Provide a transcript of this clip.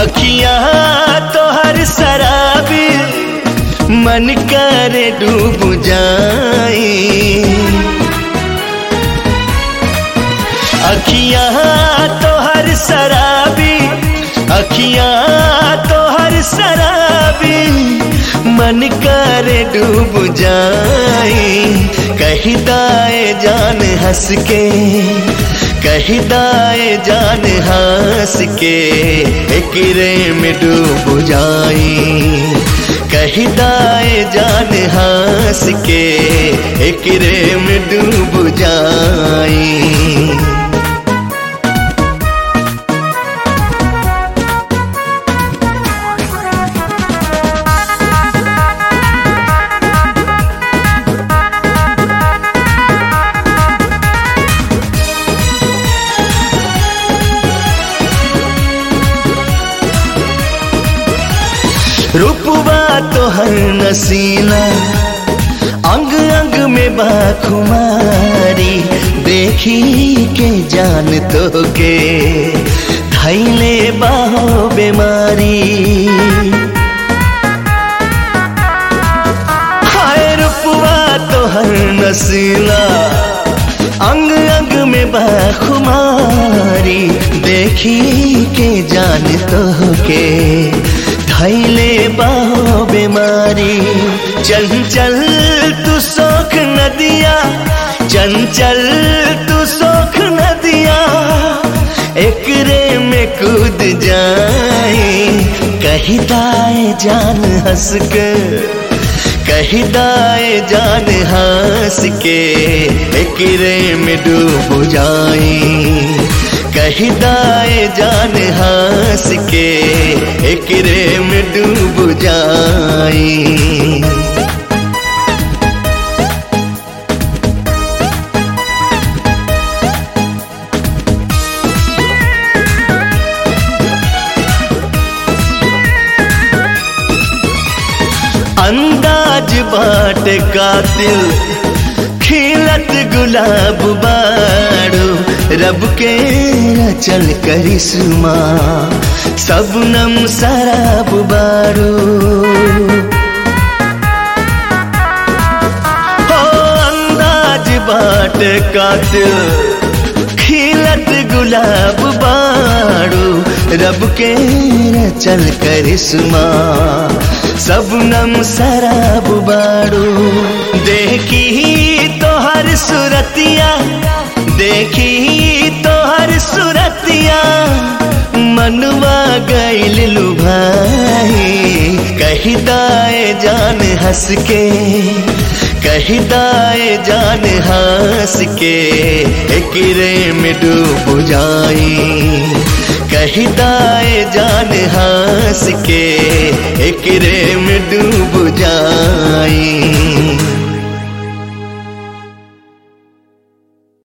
अखियां तो हर शराबी मन करे डूब जाए। अखियां तो हर शराबी, अखियां तो हर शराबी मन करे डूब जाए। कहिदाए जान हंस के, कहिदाए जान हंस के एकरे में डूब जाए। कहिदाए जान हंस के एकरे में डूब जाए। रूपवा तो हर नसीला, अंग अंग में बाखुमारी, देखी के जान तो के धैले बाहो बीमारी। हाय रूपवा तो हर नसीला, अंग अंग में बाखुमारी, देखी के जान तो के धैले बाहो बीमारी। चंचल तू शोक नदिया, चंचल तू शोक नदिया एकरे में कूद जाए। कहिदाए जान हंस के, कहिदाए जान हंस के एकरे में डूब जाए। कहिदाए जान हंस के एकरे में डूब जाए। अंदाज बाट कातिल, खिलत गुलाब बाड़ो, रब के रचल करिश्मा सबनम शराब बाड़ो। हो अंदाज बाट कातिल, खिलत गुलाब बाड़ो, रब के रचल करिश्मा सबनम शराब बाड़ो। देखी तो हर सूरतिया, देखी तो हर सूरतिया मनवा गइल लुभाए। कहिदाए जान हंस के, कहिदाए जान हंस के एकरे में डूब जाए। कहिदाए जान हंस के एकरे में डूब जाए।